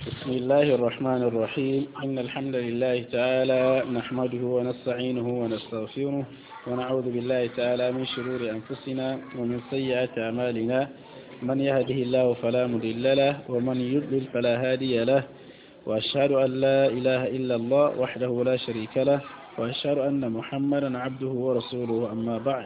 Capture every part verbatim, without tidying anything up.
بسم الله الرحمن الرحيم إن الحمد لله تعالى نحمده ونستعينه ونستغفره ونعوذ بالله تعالى من شرور أنفسنا ومن سيئات أعمالنا من يهده الله فلا مضل له ومن يضلل فلا هادي له وأشهد أن لا إله إلا الله وحده لا شريك له وأشهد أن محمدا عبده ورسوله أما بعد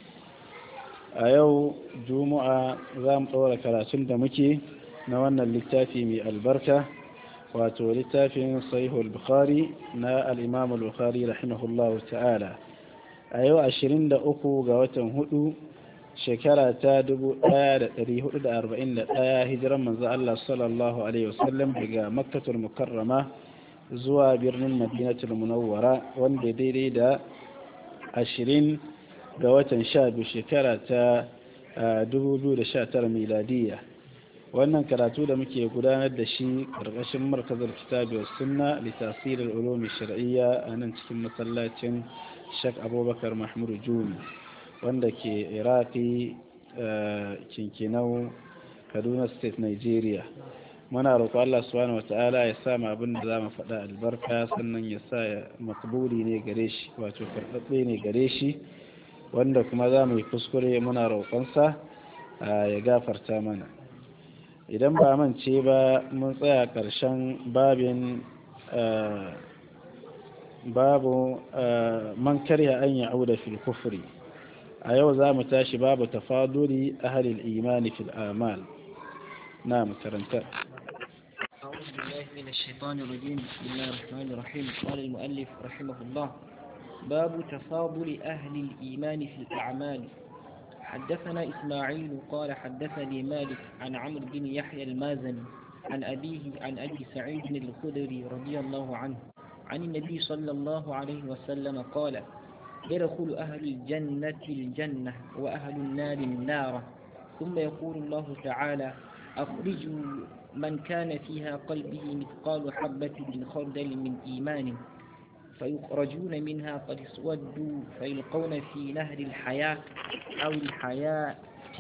أيو جمعة زام طول كراتون دمكي نوانا اللتافي من البركة واتو لتافي صحيح البخاري نا الإمام البخاري رحمه الله تعالى أيو عشرين دا أكو غواتن هدو شكرا تادبو آد تريه دا أربعين دا هجرا من الله صلى الله عليه وسلم بقى مكة المكرمة زوا برن المدينة المنورة وان بديري دا عشرين غواتن شاب شكرا تا دبو بيو شاتر ميلادية wannan karatu da muke gudanar da shi ƙarƙashin markazar kitabi wa sunna litasirin ulumi shar'iyya a nan cikin masallacin Sheikh Abubakar Mahmud Jumi wanda ke Iraki Kinkinau Kaduna State Nigeria. Muna roƙo Allah subhanahu wata'ala ya sa mu abin da zamu faɗa albarka sannan ya sa makbuli ne gare shi wato karɓaɓɓe ne gare shi wanda kuma zamu yi kuskure muna roƙonsa ya gafarta mana. Idan ba mance ba mun tsaya ƙarshen babin babu man karya an ya'uda fil kufri a yau za mu tashi babu tafaduli ahlil imani fil amal na makaranta أعوذ بالله من الشيطان الرجيم بسم الله الرحمن الرحيم قال المؤلف رحمه الله باب تفاضل أهل الإيمان في الأعمال حدثنا إسماعيل قال حدثني مالك عن عمرو بن يحيى المازني عن أبيه عن أبي سعيد الخدري رضي الله عنه عن النبي صلى الله عليه وسلم قال يدخل أهل الجنة الجنة وأهل النار النار ثم يقول الله تعالى أخرجوا من كان فيها قلبه مثقال حبة من خردل من إيمان فيخرجون منها قد اسودوا فيلقون في نهر الحياة أو الحياة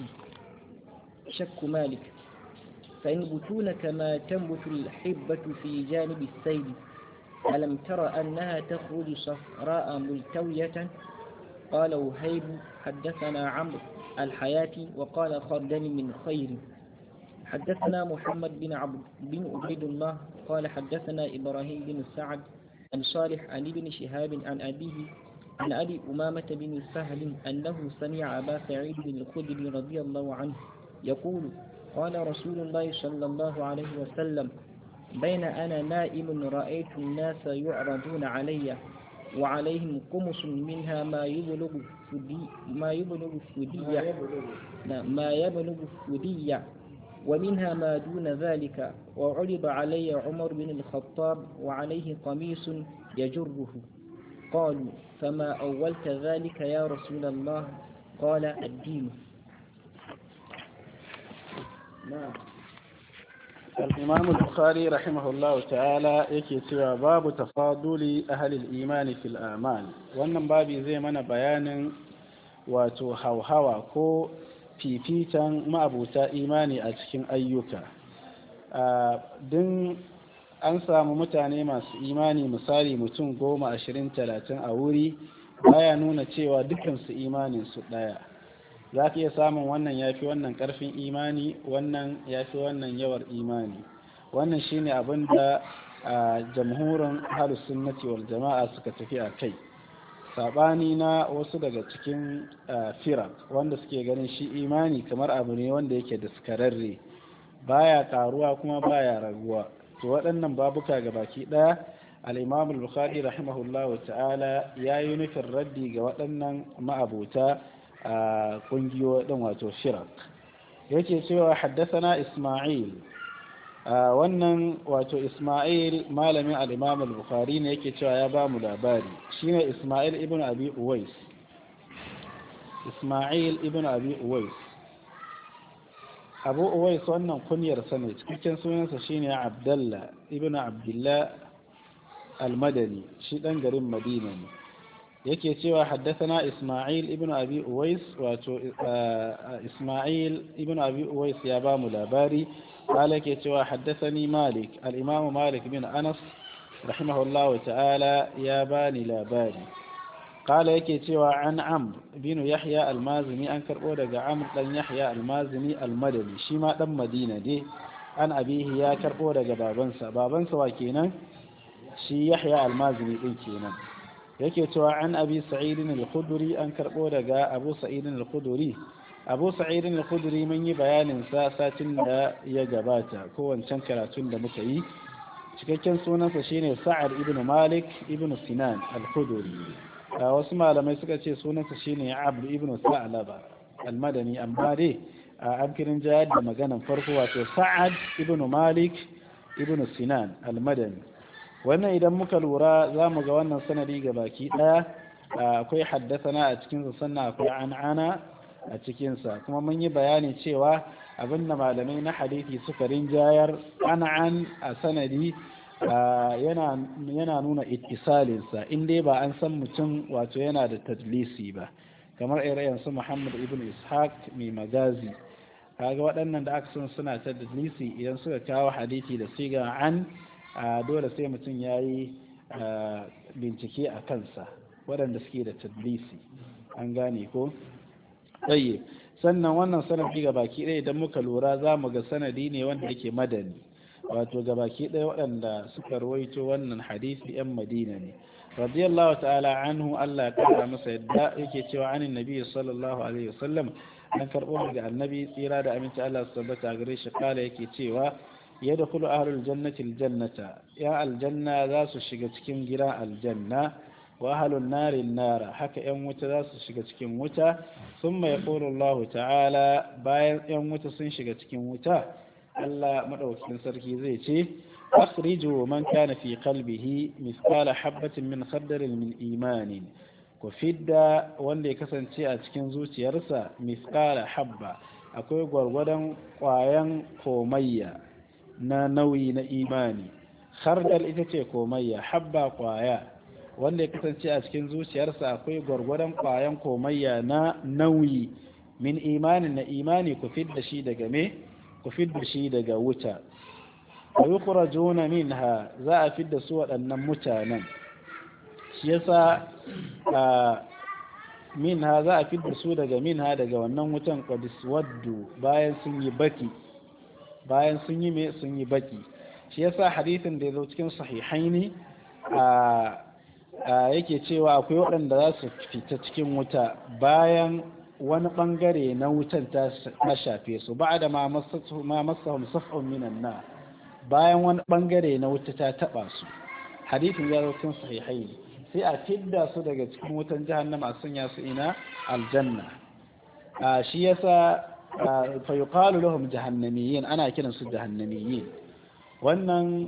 شك مالك فينبتون كما تنبت الحبة في جانب السيل ألم تر أنها تخرج صفراء ملتوية قال وهيب حدثنا عمرو الحياة وقال خردل من خير حدثنا محمد بن عبد بن عبيد الله قال حدثنا إبراهيم بن سعد عن صالح عن ابن شهاب عن أبيه عن أبي أمامة بن سهل أنه سمع أبا سعيد الخدري رضي الله عنه يقول قال رسول الله صلى الله عليه وسلم بين أنا نائم رأيت الناس يعرضون علي وعليهم قمص منها ما يبلغ فدي ما يبلغ فدية ما يبلغ فدية ومنها ما دون ذلك وعرض علي عمر بن الخطاب وعليه قميص يجره قالوا فما أولت ذلك يا رسول الله قال الدين. نعم. الإمام البخاري رحمه الله تعالى يكتب باب تفاضل أهل الإيمان في الأعمال wannan babi zai mana bayanin wato hauhawa ko fifitan ma'abuta imani a cikin ayyuka din an samu mutane masu imani misali mutum goma ashirin talatin a wuri baya nuna cewa dukansu imanin su daya za ka iya samun wannan yafi wannan karfin imani wannan yafi wannan yawar imani wannan shine abin da jamhurin ahlus sunnati wal jama'a suka tafi a kai sabani na wasu daga cikin firak wanda suke ganin shi imani kamar abu ne wanda yake daskararre baya karuwa kuma baya raguwa to waɗannan babuka ga baki ɗaya al-imam al-bukhari rahimahullah ta'ala yayi nufin raddi ga waɗannan ma'abuta kungiyoyi din wato firak yake cewa haddathana isma'il wannan wato Ismail malamin al-Imam al-Bukhari ne yake cewa ya ba mu labari shine Ismail ibn Abi Uwais Ismail ibn Abi Uwais Abu Uwais wannan kunyar sa ne cikakken sunansa shine Abdullah ibn Abdullah al-Madani shi dan garin Madina ne yake cewa haddathana Isma'il ibn Abi Uwais wato Isma'il ibn Abi Uwais ya ba mu labari kala yake cewa haddathani Malik al-Imam Malik bin Anas rahimahullahu ta'ala ya bani labari kala yake cewa an Amr bin Yahya al-Mazini an karbo daga Amr dan Yahya al-Mazini al-Madani shi ma dan Madina ne an abihi ya karbo daga babansa babansa wa kenan shi Yahya al-Mazini din kenan yake cewa an abi sa'idin al-khudri an karbo daga abu sa'idin al-khudri abu sa'idin al-khudri mun yi bayanin sa satin da ya gabata ko wancan karatun da muka yi cikakken sunansa shine sa'ad ibn malik ibn sinan al-khudri wasu malamai suka ce sunansa shine abd ibn sa'laba al-madani amma dai an kirin jayar da maganan farko wato sa'ad ibn malik ibn sinan al-madani wannan idan muka lura za mu ga wannan sanadi ga baki daya akwai haddasana a cikinsa sannan akwai an'ana a cikinsa kuma mun yi bayani cewa abin da malamai na hadisi suka rinjayar an'an a sanadi yana nuna ittisalinsa in dai ba an san mutum wato yana da tadlisi ba kamar irayen su Muhammad ibn Ishaq mai magazi kaga waɗannan da aka san suna tadlisi idan suka kawo hadisi da siga an dole sai mutum ya yi bincike a kansa waɗanda suke da tadlisi an gane ko ɗaya sannan wannan sanadi ga baki ɗaya idan muka lura za mu ga sanadi ne wanda yake madani wato ga baki ɗaya waɗanda suka rawaito wannan hadisi yan madina ne radiyallahu ta'ala anhu Allah ya kara masa yadda yake cewa anin nabi sallallahu alaihi wasallam an karɓo daga annabi tsira da aminci Allah su tabbata gare shi kala yake cewa yadkhulu ahlul jannati aljannata ya aljanna za su shiga cikin gidan aljanna wa ahlun nari nara haka yan wuta za su shiga cikin wuta thumma yaqulu Allah ta'ala bayan yan wuta sun shiga cikin wuta Allah madaukakin sarki zai ce akhriju man kana fi qalbihi mithqala habatin min khardalin min imanin ku fidda wanda ya kasance a cikin zuciyarsa mithqala habba akwai gwargwadon kwayan komayya na nauyi na imani khardal ita ce komayya habba kwaya wanda ya kasance a cikin zuciyarsa akwai gwargwadon kwayan komayya na nauyi min imanin na imani ku fidda shi daga me ku fidda shi daga wuta wa yukhrajuna minha za a fidda su waɗannan mutanen shi yasa minha za a fidda su daga minha daga wannan wutan qadis waddu bayan sun yi baki bayan sun yi me sun yi baki shi yasa hadisin da ya zo cikin sahihaini a yake cewa akwai waɗanda za su fita cikin wuta bayan wani bangare na wutan ta shafe su ba da ma masahum saf'un minan na bayan wani bangare na wuta ta taba su hadisin ya zo cikin sahihaini sai a fidda su daga cikin wutan jahannama a sanya su ina aljanna shi yasa fa yuqalu lahum jahannamiyyin ana kiran su jahannamiyyin wannan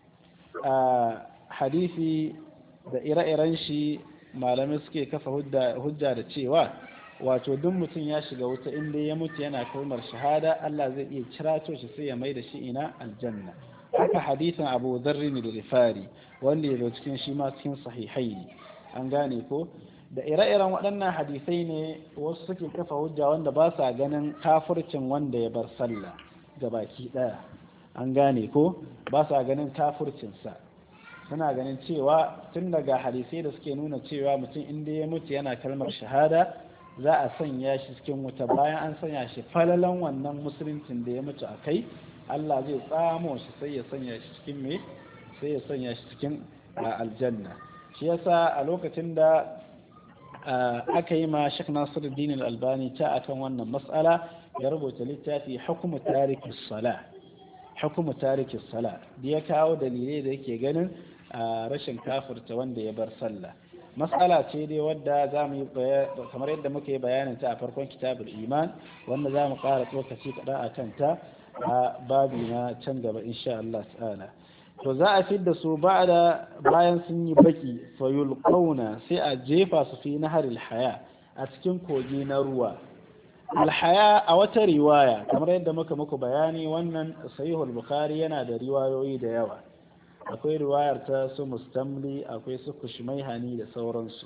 hadisi da ire-iren shi malamai suke kafa hujja da cewa wato duk mutum ya shiga wuta inda ya mutu yana kalmar shahada Allah zai iya cirato shi sai ya mai da shi ina aljanna haka hadisin Abu Dharr da Rifari wanda ya zo cikin shi ma cikin sahihai an gane ko da ire-iren waɗannan hadisai ne wasu suke kafa hujja wanda ba sa ganin kafircin wanda ya bar sallah gabaki ɗaya an gane ko ba sa ganin kafircinsa suna ganin cewa tun daga hadisai da suke nuna cewa mutum inda ya mutu yana kalmar shahada za a sanya shi cikin wuta bayan an sanya shi falalan wannan musuluncin da ya mutu a kai Allah zai tsamo shi sai ya sanya shi cikin me sai ya sanya shi cikin aljanna shi yasa a lokacin da aka yi ma Sheikh Nasiruddin Al-Albani ta akan wannan mas'ala ya rubuta littafi hukumu tariki sala hukumu tariki sala da ya kawo dalilai da yake ganin rashin kafirta wanda ya bar sallah mas'ala ce dai wadda za mu yi kamar yadda muka yi bayanin ta a farkon kitabul iman wanda za mu ƙara tsokaci kaɗan a kanta a babi na can gaba insha Allah ta'ala to za a fidda su ba da bayan sun yi baki fayul kauna sai a jefa su fi nahar alhaya a cikin kogi na ruwa alhaya a wata riwaya kamar yadda muka muku bayani wannan sahihul bukhari yana da riwayoyi da yawa akwai riwayar ta su mustamli akwai su kushmaihani da sauransu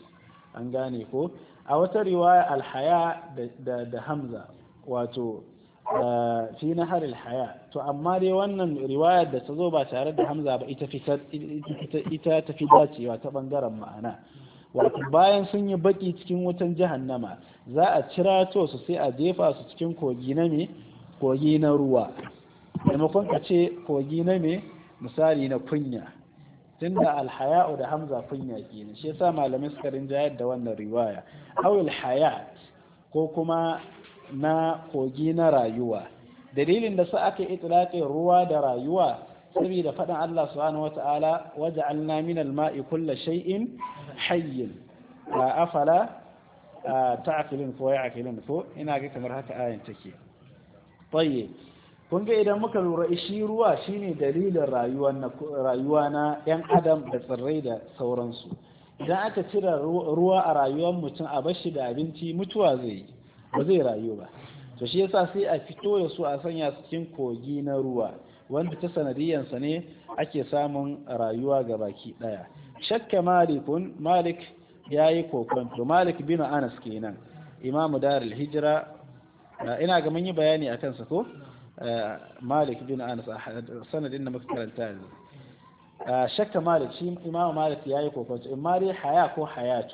an gane ko a wata riwaya alhaya da da hamza wato fi nahar alhaya to amma dai wannan riwayar da ta zo ba tare da hamza ba ita ita ta fi dacewa ta bangaren ma'ana wato bayan sun yi baki cikin wutan jahannama za a cirato su sai a jefa su cikin kogi na me kogi na ruwa maimakon ka ce kogi na me misali na kunya tunda alhaya'u da hamza kunya kenan shi yasa malamai suka rinjayar da wannan riwaya awil hayat ko kuma na kogi na rayuwa dalilin da sa aka itlaqin ruwa da rayuwa saboda faɗin Allah subhanahu wata'ala waja'alna min al-ma'i kulla shay'in hayyin la afala ta'qilun ko ya'qilun ko ina ga kamar haka ayan take tayyib kun ga idan muka lura shi ruwa shine dalilin rayuwa na rayuwa na yan adam da tsirrai da sauransu idan aka cire ruwa a rayuwar mutum a bashi da abinci mutuwa zai yi ba zai rayu ba to shi yasa sai a fito da su a sanya su cikin kogi na ruwa wanda ta sanadiyansa ne ake samun rayuwa ga baki daya shakka malikun malik yayi kokonto malik bin anas kenan imamu darul hijra ina ga mun yi bayani akan sa ko malik bin anas sanadin da muka karanta ne shakka malik shi imamu malik yayi kokonto in ma dai haya ko hayatu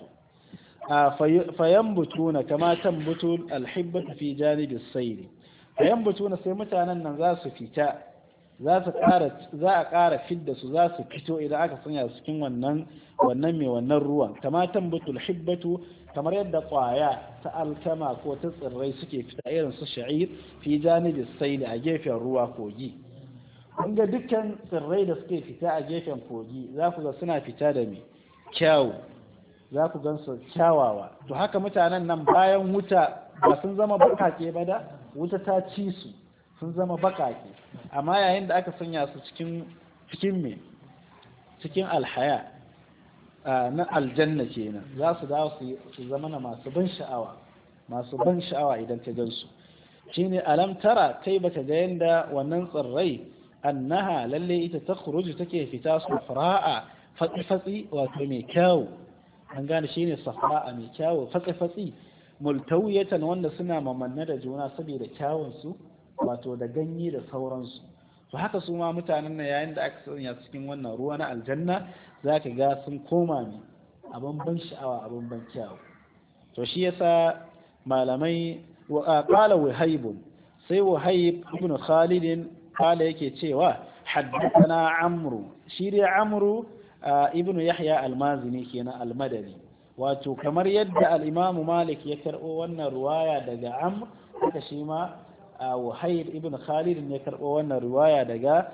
fayambutuna kama tambutu alhibbatu fi janibi sayr fayambutuna sai mutanen nan za su fita za su ƙara za a ƙara fidda su za su fito idan aka sanya su cikin wannan wannan mai wannan ruwan kama tambutu alhibbatu kamar yadda ƙwaya ta alkama ko ta tsirrai suke fita irin su sha'ir fi janibi sayr a gefen ruwa kogi kun ga dukkan tsirrai da suke fita a gefen kogi za ku ga suna fita da mai kyawu za ku gan su kyawawa to haka mutanen nan bayan wuta ba sun zama bakake ba da wuta ta ci su sun zama bakake amma yayin da aka sanya su cikin cikin me cikin alhaya na aljanna kenan za su dawo su zama na masu ban sha'awa masu ban sha'awa idan ka gan su shine alam tara kai baka ga yanda wannan tsirrai annaha lalle ita ta khuruju take fita su fara'a fatsi fatsi wato mai kyau an gane shi ne safra'a mai kyawu fatsi-fatsi multawiyatan wanda suna mamanna da juna saboda kyawunsu wato da ganye da sauransu to haka su ma mutanen nan yayin da aka sanya cikin wannan ruwa na aljanna za ka ga sun koma ne abin ban sha'awa abin ban kyawu to shi yasa malamai wa qala wahaibun sai wahayib ibn khalid qala yake cewa haddathana amru shi dai amru ibnu yahya almazini kenan almadani wato kamar yadda al-imamu malik ya karbo wannan ruwaya daga amr haka shi ma wahayb ibn khalid ne karbo wannan ruwaya daga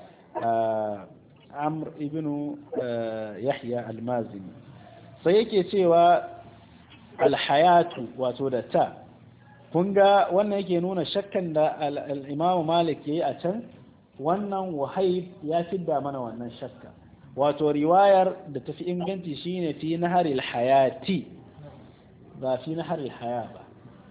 amr ibn yahya almazini sai yake cewa alhayatu wato da ta kun ga wannan yake nuna shakkan da al-imamu malik yayi a can wannan wahayb ya fidda mana wannan shakka wato riwayar da tafi inganci shine fi naharil hayati ba fi naharil haya ba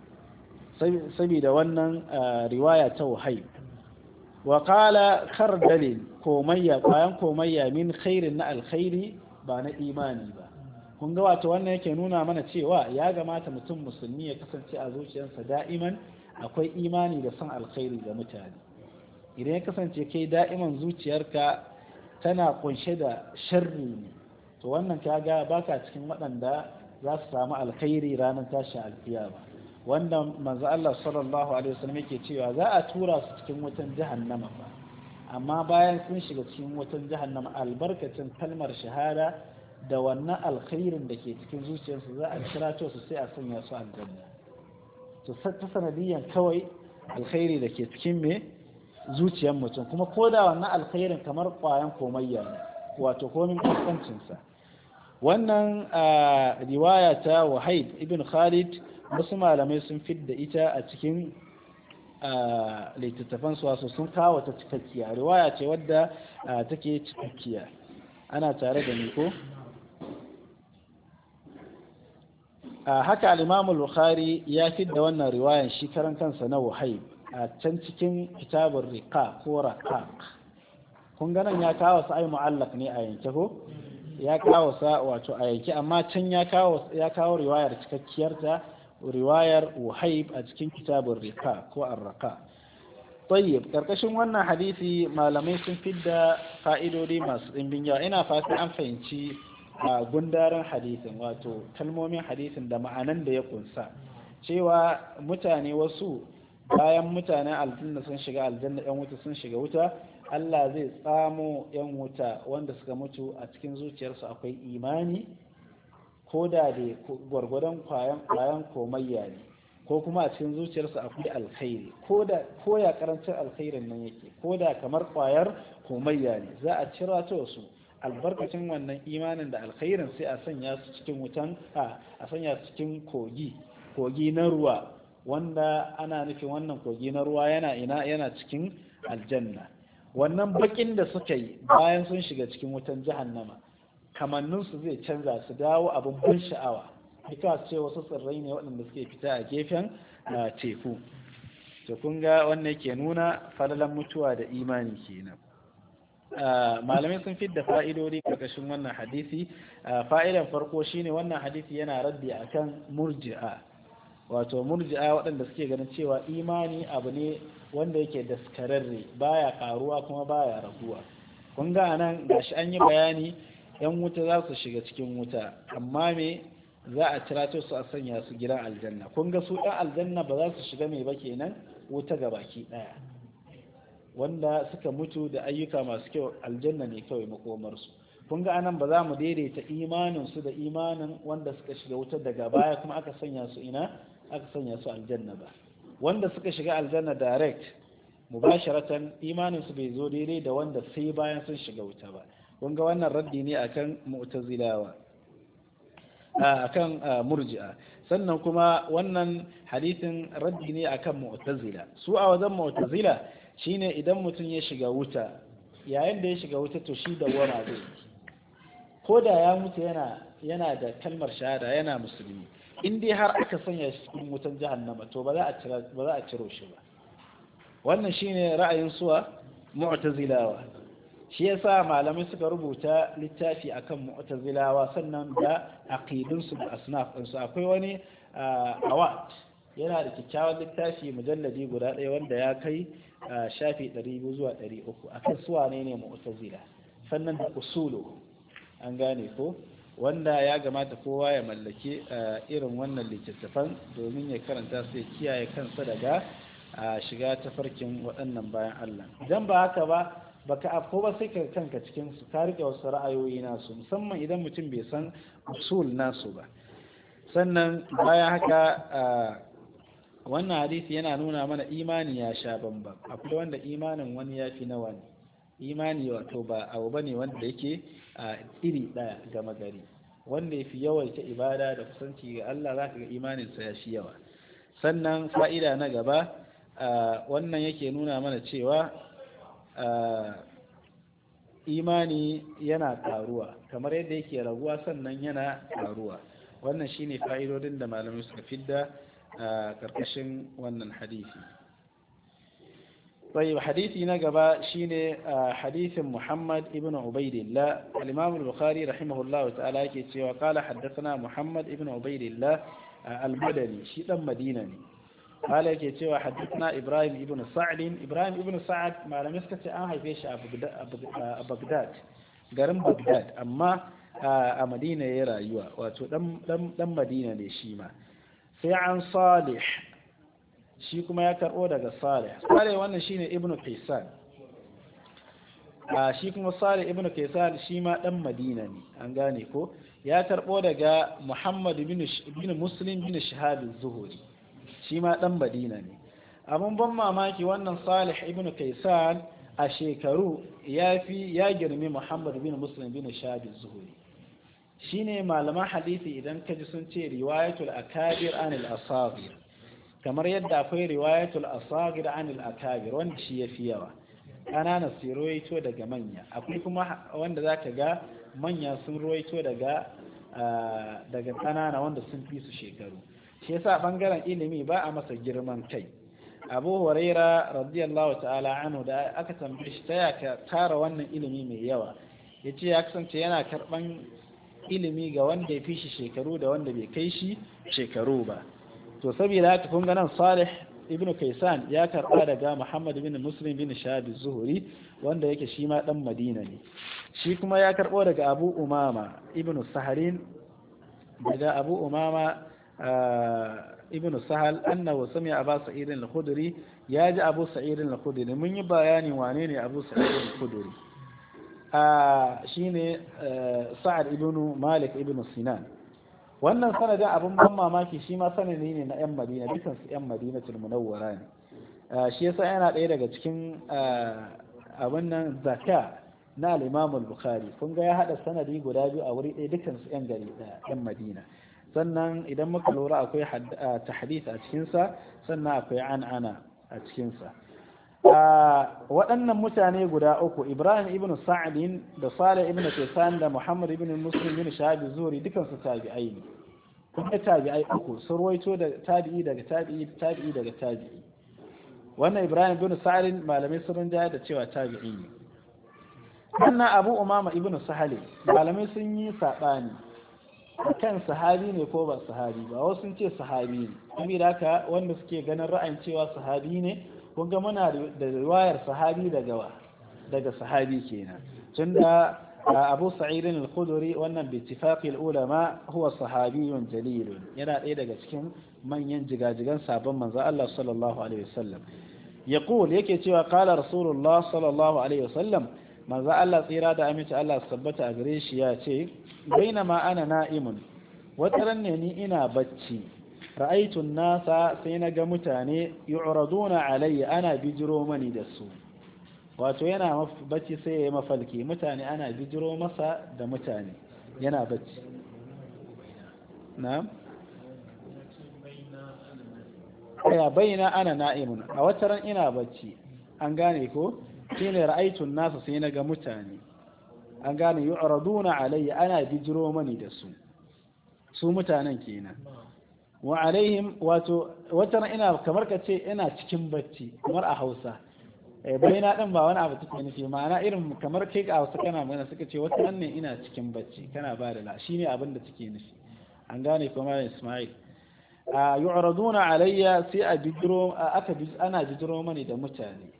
saboda wannan riwaya ta wahayb wa qala khardal komayya bayan komayya min khairin na alkhairi ba na imani ba kun ga wato wannan yake nuna mana cewa ya gamata mutum musulmi ya kasance a zuciyarsa da'iman akwai imani da son alkhairi ga mutane idan ya kasance kai da'iman zuciyarka tana kunshe da sharri ne to wannan kaga baka cikin waɗanda za su samu alkhairi ranar tashi alkiyama wanda manzo Allah sallallahu alaihi wasallam yake cewa za a tura su cikin wutan jahannama ba amma bayan sun shiga cikin wutan jahannama albarkacin kalmar shahada da wannan alkhairin da ke cikin zuciyarsu za a kira to su sai a sanya su aljanna to ta sanadiyan kawai alkhairi da ke cikin me zuciyar mutum kuma ko da wannan alkhairin kamar kwayan komayya ne wato komin kaskancinsa wannan riwaya ta wahayb ibn khalid wasu malamai sun fidda ita a cikin littattafan su wasu sun kawo ta cikakkiya riwaya ce wadda take cikakkiya ana tare da ni ko haka al-imam al-bukhari ya fidda wannan riwayan shi karan kansa na wahayb a can cikin kitabun riqa ko raqaq kun ganin ya kawo su ai mu'allaq ne a yanke ko ya kawo sa wato a yanki amma can ya kawo ya kawo riwayar cikakkiyar ta riwayar Wahib a cikin kitabun Riqa ko Ar-Raqa. Tayyib, karkashin wannan hadisi malamai sun fidda fa'idodi masu ɗimbin yawa. Ina fata an fahimci a gundarin hadisin wato kalmomin hadisin da ma'anan da ya kunsa, cewa mutane wasu bayan mutanen aljanna sun shiga aljanna yan wuta sun shiga wuta, Allah zai tsamo yan wuta wanda suka mutu a cikin zuciyarsu akwai imani ko da da gwargwadon kwayan kwayan komayya ne, ko kuma a cikin zuciyarsu akwai alkhairi ko da ko ya karancin alkhairin nan yake, ko da kamar kwayar komayya ne, za a cira ta su albarkacin wannan imanin da alkhairin sai a sanya su cikin wutan a sanya su cikin kogi kogi na ruwa, wanda ana nufin wannan kogi na ruwa yana ina yana cikin aljanna. Wannan bakin da suka yi bayan sun shiga cikin wutan jahannama kamannin su zai canza su dawo abin ban sha'awa, duka ce wasu tsirrai ne waɗanda suke fita a gefen teku. to kun ga wannan ke nuna falalan mutuwa da imani kenan. malamai sun fidda fa'idodi karkashin wannan hadisi. fa'idan farko shine wannan hadisi yana raddi akan murji'a, wato murji'a waɗanda suke ganin cewa imani abu ne wanda yake daskararre, baya karuwa kuma baya raguwa. kun ga anan gashi an yi bayani yan wuta za su shiga cikin wuta, amma me za a cirato su a sanya su gidan aljanna. kun ga su ɗan aljanna ba za su shiga mai ba kenan wuta ga baki ɗaya, wanda suka mutu da ayyuka masu kyau aljanna ne kawai makomarsu. kun ga anan ba za mu daidaita imanin su da imanin wanda suka shiga wuta daga baya kuma aka sanya su ina aka sanya su aljanna ba. wanda suka shiga aljanna direct mubasharatan imanin su bai zo daidai da wanda sai bayan sun shiga wuta ba. kun ga wannan raddi ne akan mu'tazilawa, akan murji'a. sannan kuma wannan hadisin raddi ne akan mu'tazila. su a wajen mu'tazila shine idan mutum ya shiga wuta, yayin da ya shiga wuta to shi dawwama zai, ko da ya mutu yana yana da kalmar shahada yana musulmi, in dai har aka sanya shi cikin wutan jahannama to ba za a cira ba za a ciro shi ba. wannan shine ra'ayin suwa mu'tazilawa. shi yasa malamai suka rubuta littafi akan mu'tazilawa sannan da aqidun su da asnaf din su. akwai wani awat yana da kyakkyawan littafi mujalladi guda ɗaya wanda ya kai shafi ɗari biyu zuwa ɗari uku akan suwa ne ne mu'tazila, sannan da usulu, an gane ko, wanda ya gamata kowa ya mallake irin wannan littattafan domin ya karanta su ya kiyaye kansa daga shiga tafarkin waɗannan bayan Allah. idan ba haka ba baka afko ba sai ka kanka cikin su ka rike wasu ra'ayoyi nasu, musamman idan mutum bai san usul nasu ba. sannan bayan haka wannan hadisi yana nuna mana imani ya sha bambam. akwai wanda imanin wani ya fi na wani. imani wato ba abu bane wanda yake iri daya gama gari. wanda ya fi yawaita ibada da kusanci ga Allah za ka ga imaninsa ya fi yawa. sannan fa'ida na gaba, wannan yake nuna mana cewa imani yana karuwa kamar yadda yake raguwa, sannan yana karuwa. wannan shine fa'idodin da malamai suka fidda a karkashin wannan hadisi. طيب حديثي نقبا شيني حديث محمد ابن عبيد الله. الإمام البخاري رحمه الله تعالى كي وقال حدثنا محمد ابن عبيد الله المدني شيئا مدينني. قال كي حدثنا إبراهيم ابن سعد. إبراهيم ابن سعد ما لم يسكت عنه فيش بغداد قرم بغداد أما مدينة يرى يوا واتو دم مدينة لشيما. في عن صالح shi kuma ya karɓo daga Salih. Salih wannan shine Ibn Kaysan. a shi kuma Salih Ibn Kaysan shi ma dan Madina ne, an gane ko. ya karɓo daga Muhammad bin bin Muslim bin Shihab az-Zuhri, shi ma dan Madina ne. abun ban mamaki wannan Salih Ibn Kaysan a shekaru ya fi ya girmi Muhammad bin Muslim bin Shihab az-Zuhri. shine malaman hadisi idan kaji sun ce riwayatul akabir anil asagir, kamar yadda akwai riwayatul asagir anil akabir wanda shi yafi yawa, ƙanana su ruwaito daga manya. akwai kuma wanda zaka ga manya sun ruwaito daga daga ƙanana wanda sun fi su shekaru. shi yasa bangaren ilimi ba a masa girman kai. Abu Huraira radiyallahu ta'ala anhu da aka tambaye shi taya ka tara wannan ilimi mai yawa, yace ya kasance yana karban ilimi ga wanda ya fi shi shekaru da wanda bai kai shi shekaru ba. To saboda haka kun ga nan Salih ibn Kaysan ya karba daga Muhammad ibn Muslim bin Shahab az-Zuhri wanda yake shi ma dan Madina ne. Shi kuma ya karbo daga Abu Umama ibn Saharin daga Abu Umama ibn Sahal annahu sami'a Abu Sa'id al-Khudri ya ji Abu Sa'id al-Khudri. Mun yi bayani wane ne Abu Sa'id al-Khudri. shine Sa'ad ibn Malik ibn Sinan. Wannan sanadin abin ban mamaki shi ma sanadi ne na yan Madina, dukan su yan Madinatul Munawwara ne. Shi yasa yana ɗaya daga cikin abin nan zaka na al-Imam al-Bukhari. Kun ga ya hada sanadi guda biyu a wuri ɗaya, dukan su yan gari ɗaya, yan Madina. Sannan idan muka lura akwai tahdith a cikin sa, sannan akwai an'ana a cikin sa. waɗannan mutane guda uku, Ibrahim ibn Sa'adin da Salih ibn Kaysan da Muhammad ibn Muslim ibn Shahab az-Zuhri dukan su tabi'ai ne. Kuma tabi'ai uku sun ruwaito da tabi'i daga tabi'i tabi'i daga tabi'i. Wannan Ibrahim ibn Sa'adin malamai sun rinjaya da cewa tabi'i ne. Wannan Abu Umama ibn Sahal malamai sun yi sabani kan sahabi ne ko ba sahabi ba. Wasu sun ce sahabi ne. Kuma haka wanda suke ganin ra'ayin cewa sahabi ne, kun ga muna da riwayar sahabi daga daga sahabi kenan. Tunda Abu Sa'id al-Khudri wannan bi ittifaqi al-ulama huwa sahabiyyun jalil, yana ɗaya daga cikin manyan jigajigan sabon manzo Allah sallallahu alaihi wasallam. Yaqul yake cewa qala Rasulullah sallallahu alaihi wasallam, manzo Allah tsira da aminci Allah sabbata a gare shi ya ce, bainama ana na'imun, wataran ne ni ina bacci, ra'aitun nasa sai na ga mutane yu'raduna alayya ana bijiro mani da su. Wato yana bacci sai ya yi mafalki, mutane ana bijiro masa da mutane yana bacci. Na'am? Ya bayyana ana na'imun, a wataran ina bacci, an gane ko? Shine ra'aitun nasa sai na ga mutane, an gane yu'raduna alayya ana bijiro mani da su, su mutanen kenan. Wa alaihim, wato wata ina kamar ka ce ina cikin bacci, kamar a Hausa eh baina din ba wani abu take nufi, ma'ana irin kamar kai a Hausa kana magana suka ce wata nan ne ina cikin bacci kana ba da la, shine abin da take nufi, an gane kuma Ismail. a yu'raduna alayya sai a bidro aka ana bidro mani da mutane.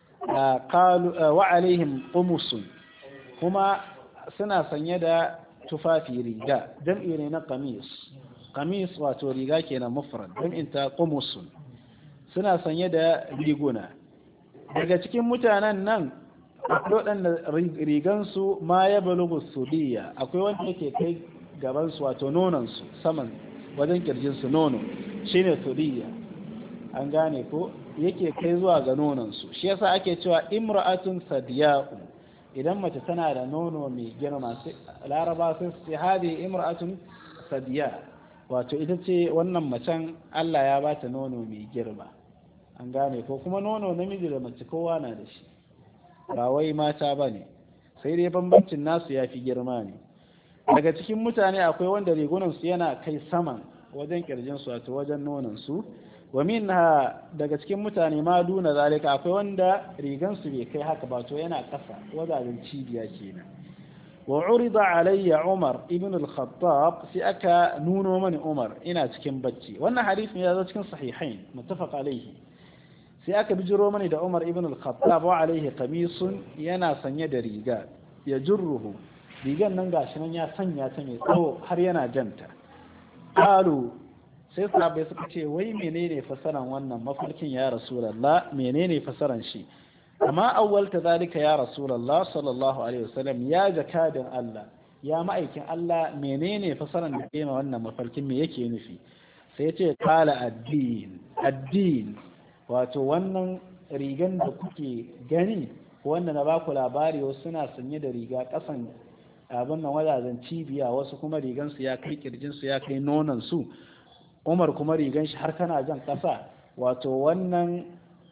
qalu wa alaihim qumusun, kuma suna sanye da tufafi riga, jam'i ne na qamis. Qamis wato riga kenan mufrad, jam'in ta qumusun, suna sanye da riguna. Daga cikin mutanen nan akwai waɗanda rigansu ma ya balugu sudiya, akwai wanda yake kai gabansu wato nonansu saman wajen kirjinsu, nono shine sudiya, an gane ko, yake kai zuwa ga nonansu. Shi yasa ake cewa imra'atun sadiya'u, idan mace tana da nono mai girma, laraba sai su ce hadi imra'atun sadiya, wato ita ce wannan macen Allah ya bata nono mai girma, an gane ko. Kuma nono namiji da mace kowa na da shi, ba wai mata ba ne, sai dai bambancin nasu ya fi girma ne. Daga cikin mutane akwai wanda rigunansu yana kai saman wajen kirjinsu, wato wajen nonansu. Wa minha, daga cikin mutane ma duna zalika, akwai wanda rigansu bai kai haka ba, to yana ƙasa wajen cibiya kenan. Wa urida alayya Umar ibn al-Khattab, sai aka nuno mani Umar ina cikin bacci. Wannan hadisi ya zo cikin sahihain muttafaq alayhi. Sai aka bijiro mani da Umar ibn al-Khattab wa alayhi qamisun, yana sanye da riga, ya jurruhu, rigan nan gashi nan ya sanya ta mai tsawo har yana janta. Qalu, sai sahabbai suka ce, wai menene fasaran wannan mafarkin ya Rasulullah, menene fasaran shi? Amma awwalta zalika ya Rasulullah sallallahu alaihi wasallam, ya jakadin Allah, ya ma'aikin Allah, menene fasaran da kema wannan mafarkin, me yake nufi? Sai ya ce qala ad-din, ad-din, wato wannan rigan da kuke gani, wanda na baku labari, wasu suna sanye da riga kasan abin nan wajajen cibiya, wasu kuma rigan su ya kai kirjin su ya kai nonon su, Umar kuma rigan shi har kana jan kasa. Wato wannan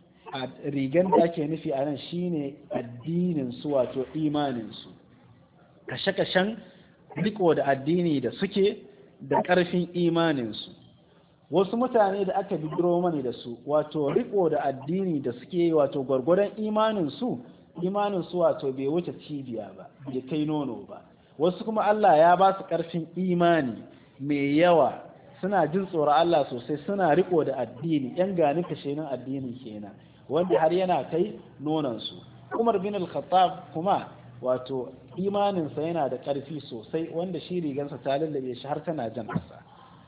rigan da ake nufi a nan shine addinin su, wato imanin su, kashe-kashen riko da addini da suke da ƙarfin imanin su. Wasu mutane da aka bidiro mani da su, wato riko da addini da suke, wato gwargwadon imanin su imanin su wato bai wuce cibiya ba bai kai nono ba wasu kuma Allah ya ba su ƙarfin imani mai yawa suna jin tsoron Allah sosai suna riko da addini yan gani kashenin addinin kenan wanda har yana kai nonansu Umar bin al-Khattab kuma wato imaninsa yana da ƙarfi sosai wanda shi rigansa ta lallabe shi har tana jan ƙasa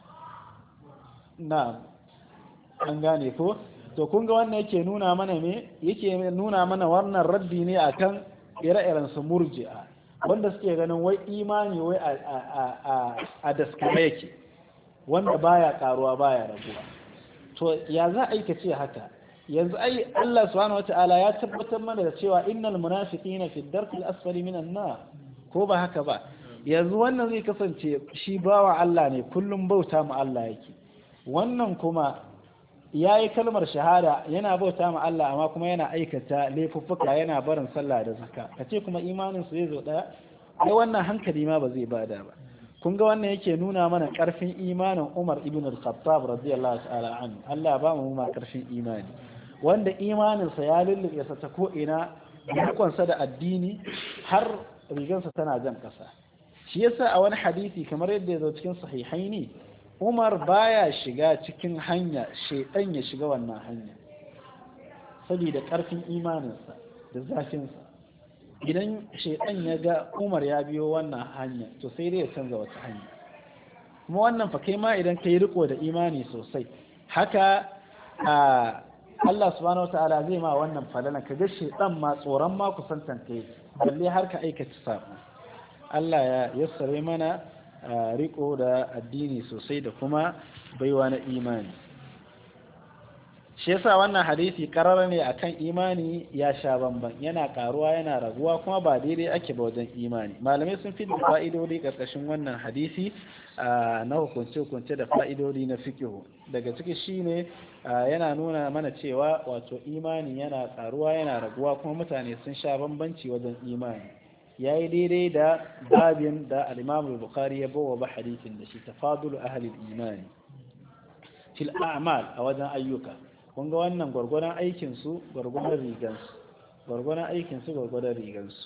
na an gane ko to kun ga wannan yake nuna mana me yake nuna mana wannan raddi ne akan ire-iren su murji'a wanda suke ganin wai imani wai a a a a daskare yake wanda baya karuwa baya raguwa to ya za a yi ka ce haka yanzu ai Allah subhanahu wataala ya tabbatar mana da cewa innal munafiqina fi ad-darki al-asfali minan nar ko ba haka ba yanzu wannan zai kasance shi bawa Allah ne kullum bauta mu Allah yake wannan kuma yayi kalmar shahada yana bauta mu Allah amma kuma yana aikata laifuffuka yana barin sallah da zakka kace kuma imanin su zai zo daya ai wannan hankali ma ba zai bada ba kun ga wannan yake nuna mana karfin imanin Umar ibn al-Khattab radiyallahu ta'ala anhu Allah ba mu ma karfin imani wanda imaninsa ya lullube sa ta ko ina rikonsa da addini har rigansa tana jan kasa shi yasa a wani hadisi kamar yadda ya zo cikin sahihaini Umar baya shiga cikin hanya shedan ya shiga wannan hanya saboda karfin imaninsa da zafinsa idan shedan ya ga Umar ya biyo wannan hanya to sai dai ya canza wata hanya kuma wannan fa kai ma idan kai riko da imani sosai haka a Allah subhanahu wataala zai ma wannan falala kaga shedan ma tsoron ma kusantan kai balle har ka aikata sabo Allah ya yassare mana riko da addini sosai da kuma baiwa na imani shi yasa wannan hadisi karara ne akan imani ya sha bamban yana karuwa yana raguwa kuma ba daidai ake ba wajen imani malamai sun fi fa'idodi karkashin wannan hadisi na hukunce-hukunce da fa'idodi na fikihu daga ciki shine yana nuna mana cewa wato imani yana karuwa yana raguwa kuma mutane sun sha bambanci wajen imani yayi daidai da babin da al-Imam al-Bukhari ya bawa ba hadisin da shi tafadulu ahli al-imani fil a'mal a wajen ayyuka kun ga wannan gwargwadon aikin su gwargwadon rigan su gwargwadon aikin su gwargwadon rigan su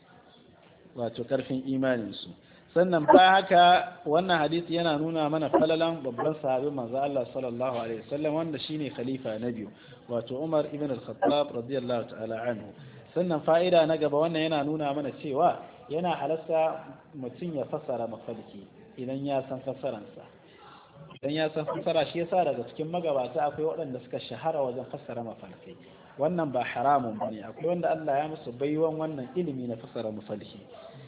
wato karfin imanin su sannan ba haka wannan hadisi yana nuna mana falalan babban sahabi manzo Allah sallallahu alaihi wasallam wanda shine khalifa na biyu wato Umar ibn al-Khattab radiyallahu ta'ala anhu sannan fa'ida na gaba wannan yana nuna mana cewa yana halasta mutum ya fassara mafarki idan ya san fassaransa idan ya san fassara shi yasa daga cikin magabata akwai waɗanda suka shahara wajen fassara mafarki wannan ba haramun bane akwai wanda Allah ya musu baiwan wannan ilimi na fassara mafarki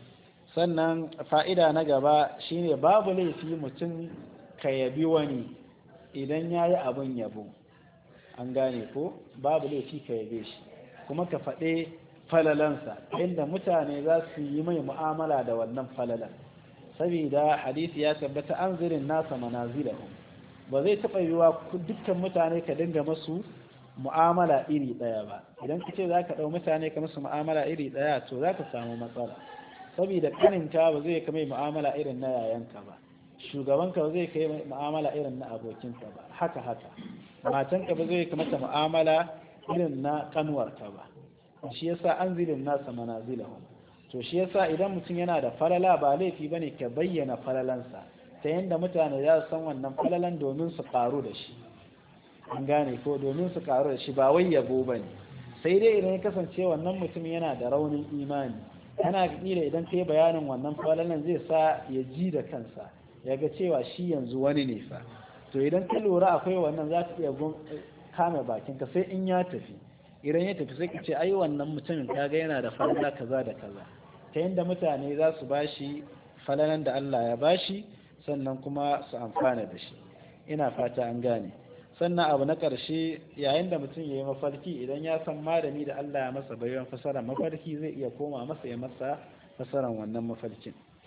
sannan fa'ida na gaba shine babu laifi mutum ka yabi wani idan yayi abun yabo an gane ko babu laifi ka yabe shi kuma ka faɗe falalansa inda mutane za su yi mai mu'amala da wannan falalan saboda hadisi ya tabbata an zirin nasa manazilahum ba zai taɓa yiwa dukkan mutane ka dinga masu mu'amala iri ɗaya ba idan ka ce za ka ɗau mutane ka masu mu'amala iri ɗaya to za ka samu matsala saboda kaninka ba zai ka mai mu'amala irin na yayanka ba shugabanka ba zai kai mu'amala irin na abokinka ba haka haka matanka ba zai ka mata mu'amala irin na kanuwarka ba shi yasa an zilin nasa manazilahum to shi yasa idan mutum yana da falala ba laifi bane ka bayyana falalansa ta yanda mutane za su san wannan falalan domin su karu da shi an gane ko domin su karu da shi ba wai yabo bane sai dai idan ya kasance wannan mutum yana da raunin imani kana kira idan kai bayanin wannan falalan zai sa ya ji da kansa ya ga cewa shi yanzu wani ne fa to idan ka lura akwai wannan za ka iya kame bakinka sai in ya tafi idan ya tafi sai ka ce ai wannan mutumin kaga yana da falala kaza da kaza ta yadda mutane za su bashi falalan da Allah ya bashi sannan kuma su amfana da shi ina fata an gane sannan abu na ƙarshe yayin da mutum ya yi mafarki idan ya san malami da Allah ya masa bayan fasarar mafarki zai iya koma masa ya masa fasarar wannan mafarkin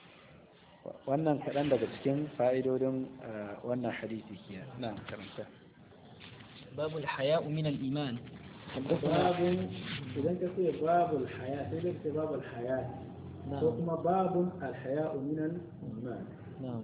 wannan kaɗan daga cikin fa'idodin wannan hadisi kiya na karanta باب الحياء من الإيمان باب إذا كنت باب الحياء إذا باب الحياء ثم باب الحياء من الإيمان نعم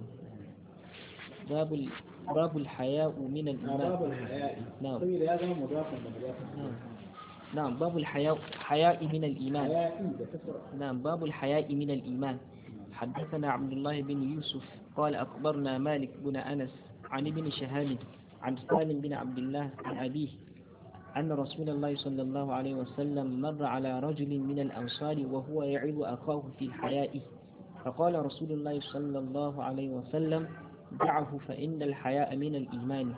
باب ال... باب الحياء من الإيمان باب الحياء نعم طيب هذا مضاف مضاف نعم نعم باب الحياء حياء من الإيمان. نعم باب الحياء من الإيمان. حدثنا عبد الله بن يوسف قال أخبرنا مالك بن أنس عن ابن شهاب عن سالم بن عبد الله عن أبيه أن رسول الله صلى الله عليه وسلم مر على رجل من الأنصار وهو يعظ أخاه في الحياء، فقال رسول الله صلى الله عليه وسلم دعه فإن الحياء من الإيمان.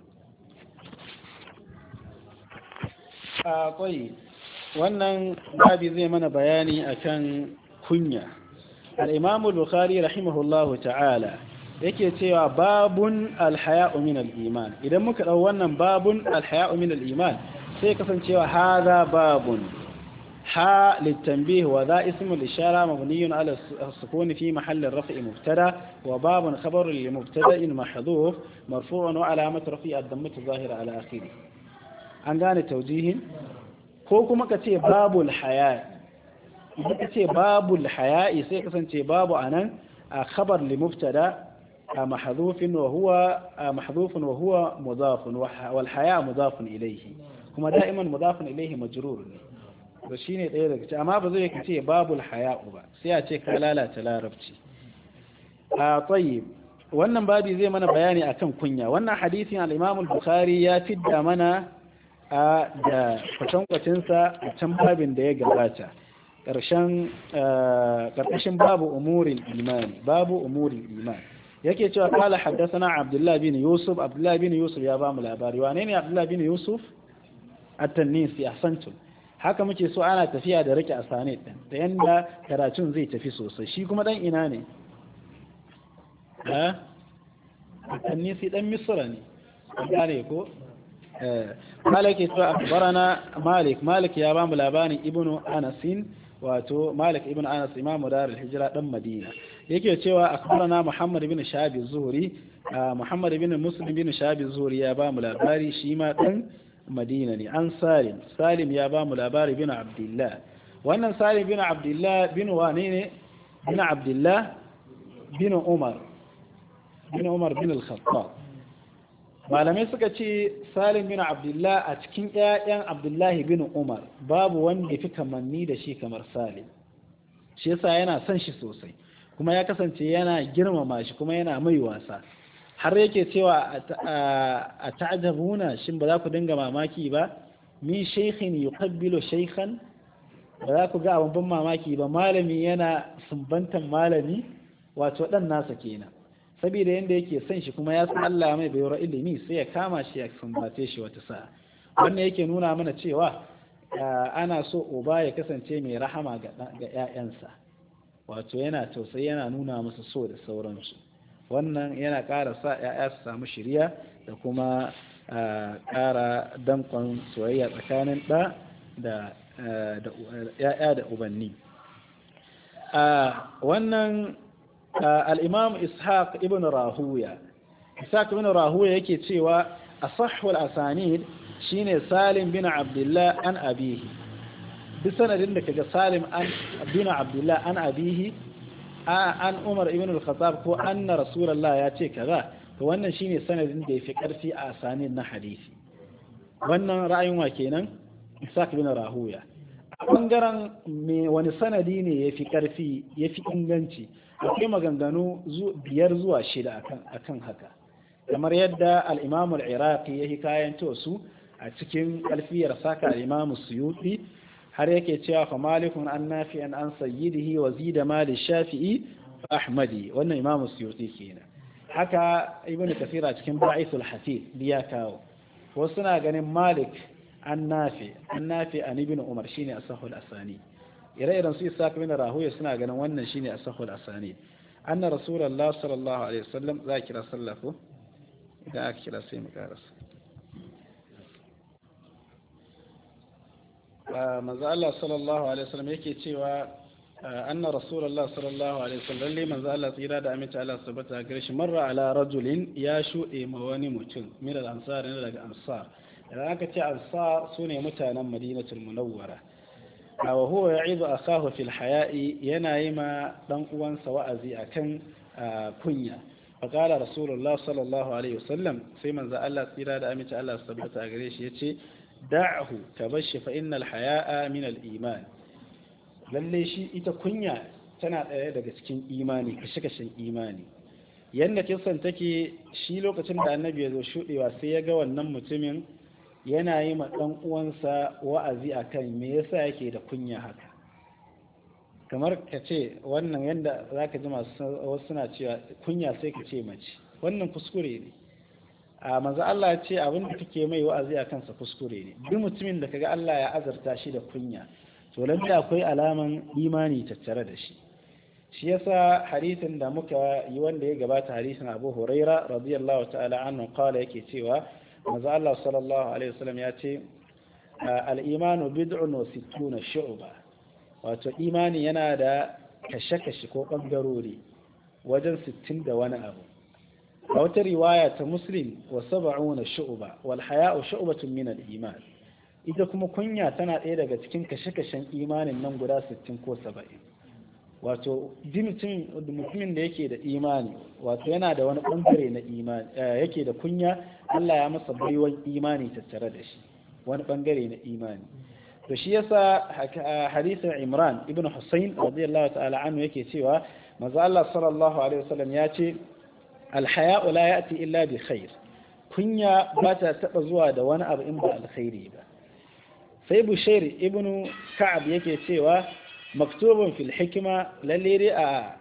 a ƙwai wannan babi zai mana bayani akan kunya. al-imamu al-bukhari rahimahullahu ta'ala yake cewa babun alhaya'u min al-iman. Idan muka dau wannan babun alhaya'u min al-iman sai kasancewa hadha babun ha litanbih wa dha ismu al-ishara mabniyun ala as-sukun fi mahall ar-raf'i mubtada wa babun khabar li mubtada'in mahdhuf marfu'un wa alamat rafi'i ad-dammah adh-dhahira ala akhirih. An gane taujihin ko kuma ka ce babul haya'i. Idan ka ce babul haya'i sai kasance babu anan a khabar li mubtada محذوف وهو محذوف وهو مضاف والحياء مضاف إليه كما دائما مضاف إليه مجرور وشيني ɗaya daga cikin amma ba zai kace babul haya'u ba sai a ce ka lalata larabci. a tayyib wannan babi zai mana bayani akan kunya. Wannan hadisin al-Imam al-Bukhari ya fidda mana a da kwatankwacin sa a can babin da ya gabata karshen karkashin babu umuril iman babu umuril iman yake cewa kala haddathana Abdullah bin Yusuf. Abdullah bin Yusuf ya ba mu labari. Wane ne Abdullah bin Yusuf? At-Tanisi. Ahsantum. Haka muke so ana tafiya da rike asane din da yanda karatun zai tafi sosai. Shi kuma dan ina ne? Ha? At-Tanisi dan Misra ne. Gane ko? Eh Malik ya akbarana Malik. Malik ya ba mu labarin Ibnu Anasin wato Malik ibn Anas imamu darul hijra dan Madina yake cewa akhbarana Muhammad ibn Shahab az-Zuhri. Muhammad ibn Muslim ibn Shahab az-Zuhri ya ba mu labari shi ma dan Madina ne. An Salim Salim ya ba mu labari bin Abdullah. Wannan Salim bin Abdullah bin wane ne? Bin Abdullah bin Umar bin Umar bin al-Khattab. Malamai suka ce Salim bin Abdullah a cikin ƴaƴan Abdullahi bin Umar babu wanda ya fi kamanni da shi kamar Salim. Shi yasa yana son shi sosai kuma ya kasance yana girmama shi kuma yana mai wasa har yake cewa a ta'jabuna shin ba za ku dinga mamaki ba min shaykhin yuqabbilu shaykhan, ba za ku ga abin ban mamaki ba malami yana sumbantan malami wato dan nasa kenan saboda yanda yake son shi kuma ya san Allah mai bayar ilimi sai ya kama shi ya sumbace shi wata sa'a. Wannan yake nuna mana cewa ana so uba ya kasance mai rahama ga ƴaƴansa wato yana tausayi yana nuna musu so da sauransu. Wannan yana ƙara sa ƴaƴa su samu shiriya da kuma ƙara dankon soyayya tsakanin ɗa da ƴaƴa da ubanni. Wannan al-Imam Ishaq ibn Rahuya Ishaq ibn Rahuya yake cewa asahhul asanid shine Salim bin Abdullah an abihi. Duk sanadin da kaga Salim an bin Abdullah an abihi an Umar ibn al-Khattab ko anna Rasulullah ya ce kaza to wannan shine sanadin da yafi karfi a asanid na hadisi. Wannan ra'ayin wa kenan Ishaq ibn Rahuya. A bangaren me wani sanadi ne yafi karfi yafi inganci akwai maganganu biyar zuwa shida akan akan haka kamar yadda al-Imam al-Iraqi ya hikayanto su a cikin alfiyar saka al-Imam Suyuti har yake cewa fa malikun an nafi'an an sayyidihi wa zida mali shafi'i ahmadi. Wannan Imam Suyuti kenan. Haka Ibn Kathir a cikin Ba'ithul Hafiz biya kawo wasu na ganin Malik an nafi an nafi an Ibn Umar shine asahul asani. ire-iren su Ishaq bin Rahuya suna ganin wannan shine asahul asani. Anna Rasulullah sallallahu alaihi wasallam za kira sallahu idan aka kira sai mu karasa. Manzo Allah sallallahu alaihi wasallam yake cewa anna Rasulullah sallallahu alaihi wasallam lalle manzo Allah tsira da aminta Allah subhanahu gare shi marra ala rajulin ya shude ma wani mutum min al-ansar ne daga ansar. Idan aka ce ansar sune mutanen Madinatul Munawwara. wa huwa ya'idu akahu fil haya'i yana yi ma dan uwansa wa'azi akan kunya. fa qala rasulullah sallallahu alaihi wasallam sai manzo Allah tsira da amince Allah tabbata gare shi yace da'hu tabashi fa innal haya'a min al-iman lalle shi ita kunya tana ɗaya daga cikin imani kashe-kashen imani yadda kisan take shi lokacin da annabi ya zo shuɗewa sai ya ga wannan mutumin yana yi ma ɗan uwansa wa'azi akan me yasa yake da kunya haka kamar ka ce wannan yadda za ka ji masu wasu suna cewa kunya sai ka ce mace wannan kuskure ne a maza Allah ya ce abin da kake mai wa'azi a kansa kuskure ne duk mutumin da kaga Allah ya azarta shi da kunya to lalle akwai alaman imani tattare da shi shi yasa hadisin da muka yi wanda ya gabata hadisin Abu Huraira radiyallahu ta'ala anhu qala yake cewa maza Allah sallallahu alaihi wasallam ya ce al-imanu bid'un wa sittuna shu'ba wato imani yana da kashe-kashe ko bangarori wajen sittin da wani abu a wata riwaya ta Muslim wa sab'una shu'ba wal haya'u shu'batun min al-iman ita kuma kunya tana ɗaya daga cikin kashe-kashen imanin nan guda sittin ko saba'in wato mutumin da yake da imani wato yana da wani bangare na imani yake da kunya Allah ya masa baiwan imani tattare da shi wani bangare na imani to shi yasa hadisin Imran ibn Husayn radiyallahu ta'ala anhu yake cewa manzo Allah sallallahu alaihi wasallam ya ce al-haya'u la ya'ti illa bi khair kunya ba ta taba zuwa da wani abu in ba alkhairi ba sai Bushair ibn Ka'ab yake cewa maktubun fil hikima lalle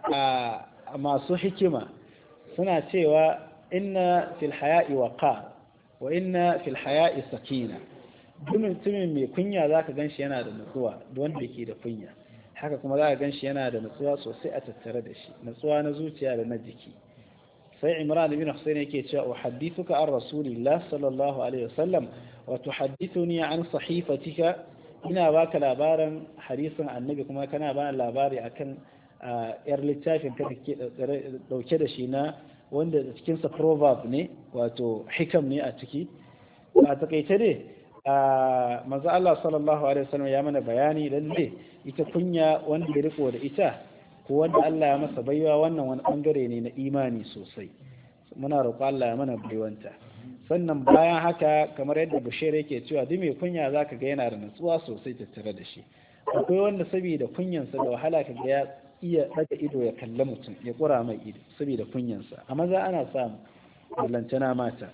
a masu hikima suna cewa inna fil haya'i waqa wa inna fil haya'i sakina duk mutumin mai kunya zaka ganshi yana da nutsuwa wanda yake da kunya haka kuma zaka ganshi yana da nutsuwa sosai a tattare da shi nutsuwa na zuciya da na jiki sai Imran ibn Husayn yake cewa uhaddithuka an rasulillah sallallahu alaihi wasallam wa tuhaddithuni an sahifatika ina baka labarin hadisin annabi kuma kana bani labari akan yar littafin ka ke dauke da shi na wanda cikin sa proverb ne wato hikam ne a ciki a takaice ne manzo Allah sallallahu alaihi wasallam ya mana bayani lalle ita kunya wanda ya riko da ita ko wanda Allah ya masa baiwa wannan wani bangare ne na imani sosai muna roƙo Allah ya mana baiwanta sannan bayan haka kamar yadda Bushair yake cewa duk mai kunya zaka ga yana da nutsuwa sosai tattare da shi akwai wanda saboda kunyansa da wahala ka ga ya iya daga ido ya kalla mutum ya kura mai ido saboda kunyansa a maza ana samu lantana mata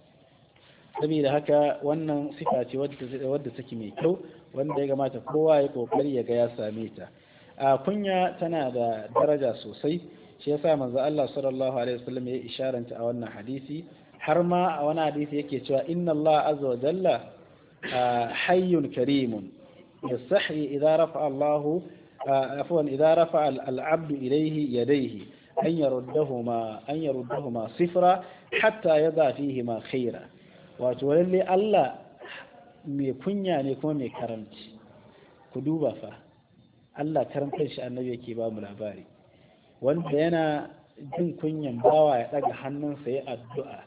saboda haka wannan sifa ce wadda take mai kyau wanda ya gamata kowa ya kokari ya ga ya same ta a kunya tana da daraja sosai shi yasa manzo Allah sallallahu alaihi wasallam ya isharanta a wannan hadisi har ma a wani hadisi yake cewa inna Allah azza wa jalla hayyun karimun yastahi idza rafa Allah afwan idza rafa al-abd ilayhi yadayhi an yaruddahuma an yaruddahuma sifra hatta yada fihi ma khaira wato lalle Allah mai kunya ne kuma mai karamci ku duba fa Allah karamtar shi annabi yake ba mu labari wanda yana jin kunyan bawa ya daga hannunsa ya addu'a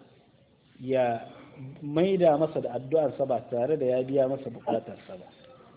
ya maida masa da addu'arsa ba tare da ya biya masa bukatarsa ba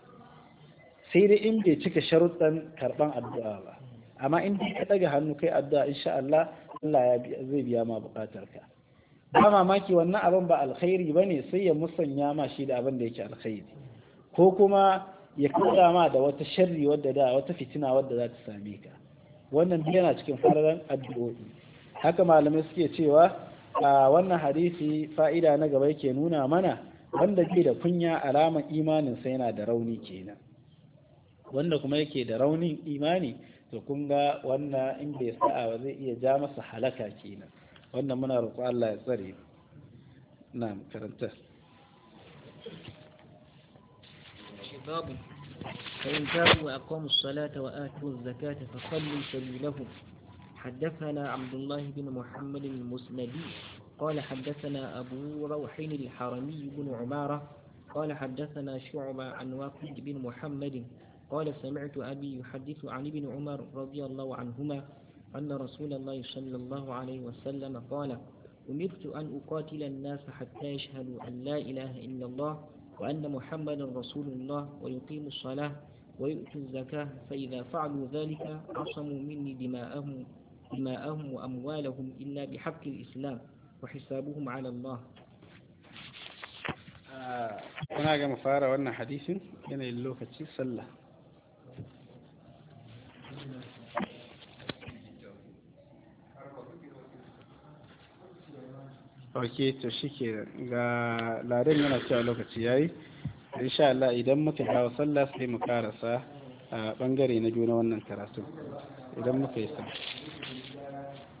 sai dai in bai cika sharuɗan karɓan addu'a ba amma in ka daga hannu kai addu'a insha Allah Allah ya zai biya ma bukatarka ba mamaki wannan abin ba alkhairi bane sai ya musanya ma shi da abin da yake alkhairi ko kuma ya kula ma da wata sharri wadda da wata fitina wadda za ta same ka wannan yana cikin fararen addu'o'i haka malamai suke cewa a wannan hadisi fa'ida na gaba yake nuna mana wanda ke da kunya alaman imanin sa yana da rauni kenan wanda kuma yake da raunin imani to kun ga wannan in bai sa'a ba zai iya ja masa halaka kenan wannan muna roƙo Allah ya tsare na'am karanta babu فإن تابوا وأقاموا الصلاة وآتوا الزكاة فخلوا سبيلهم حدثنا عبد الله بن محمد المسندي قال حدثنا أبو روح الحرمي بن عمارة قال حدثنا شعبة عن واقد بن محمد قال سمعت أبي يحدث عن ابن عمر رضي الله عنهما أن رسول الله صلى الله عليه وسلم قال أمرت أن أقاتل الناس حتى يشهدوا أن لا إله إلا الله وأن محمد رسول الله ويقيموا الصلاة ويؤتوا الزكاة فإذا فعلوا ذلك عصموا مني دماءهم دماءهم وأموالهم إلا بحق الإسلام وحسابهم على الله. kuna ga mu fara wannan hadisin yanayin lokaci sallah. Ok, to shike ga ladan yana cewa lokaci yayi, insha Allah idan muka dawo sallah sai mu karasa a bangare na biyu na wannan karatu idan muka yi sallah.